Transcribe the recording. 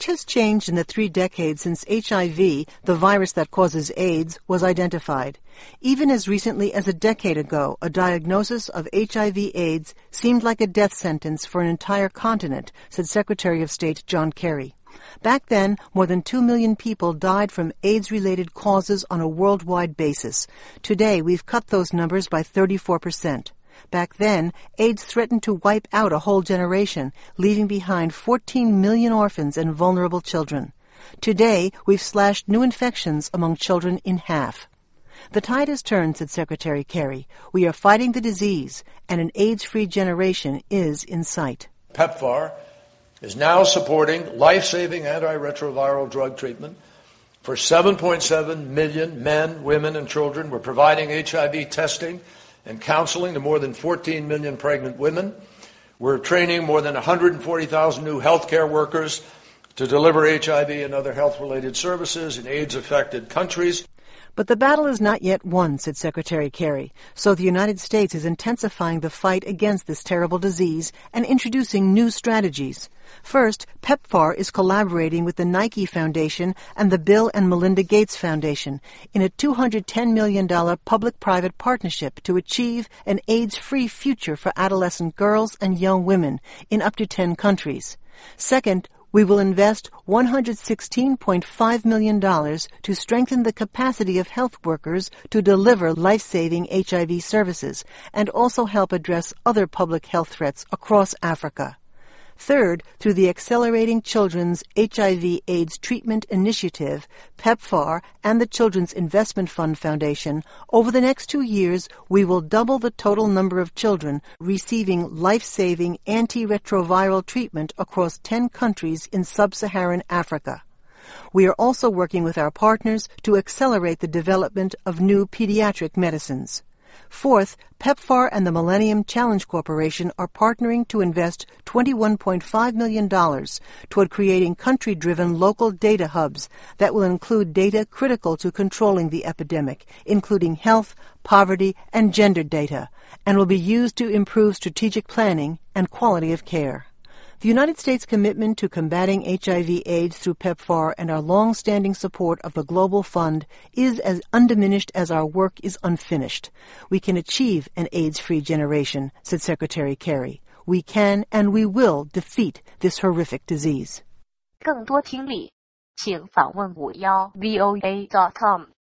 Much has changed in the 3 decades since HIV, the virus that causes AIDS, was identified. Even as recently as a decade ago, a diagnosis of HIV/AIDS seemed like a death sentence for an entire continent, said Secretary of State John Kerry. Back then, more than 2 million people died from AIDS-related causes on a worldwide basis. Today, we've cut those numbers by 34%. Back then, AIDS threatened to wipe out a whole generation, leaving behind 14 million orphans and vulnerable children. Today, we've slashed new infections among children in half. The tide has turned, said Secretary Kerry. We are fighting the disease, and an AIDS-free generation is in sight. PEPFAR is now supporting life-saving antiretroviral drug treatment for 7.7 million men, women, and children. We're providing HIV testing and counseling to more than 14 million pregnant women. We're training more than 140,000 new healthcare workers to deliver HIV and other health-related services in AIDS-affected countries. But the battle is not yet won, said Secretary Kerry, so the United States is intensifying the fight against this terrible disease and introducing new strategies. First, PEPFAR is collaborating with the Nike Foundation and the Bill and Melinda Gates Foundation in a $210 million public-private partnership to achieve an AIDS-free future for adolescent girls and young women in up to 10 countries. Second, we will invest $116.5 million to strengthen the capacity of health workers to deliver life-saving HIV services and also help address other public health threats across Africa. Third, through the Accelerating Children's HIV/AIDS Treatment Initiative, PEPFAR, and the Children's Investment Fund Foundation, over the next 2 years, we will double the total number of children receiving life-saving antiretroviral treatment across 10 countries in sub-Saharan Africa. We are also working with our partners to accelerate the development of new pediatric medicines. Fourth, PEPFAR and the Millennium Challenge Corporation are partnering to invest $21.5 million toward creating country-driven local data hubs that will include data critical to controlling the epidemic, including health, poverty, and gender data, and will be used to improve strategic planning and quality of care. The United States' commitment to combating HIV/AIDS through PEPFAR and our long-standing support of the Global Fund is as undiminished as our work is unfinished. We can achieve an AIDS-free generation, said Secretary Kerry. We can and we will defeat this horrific disease. 更多听力，请访问51voa.com。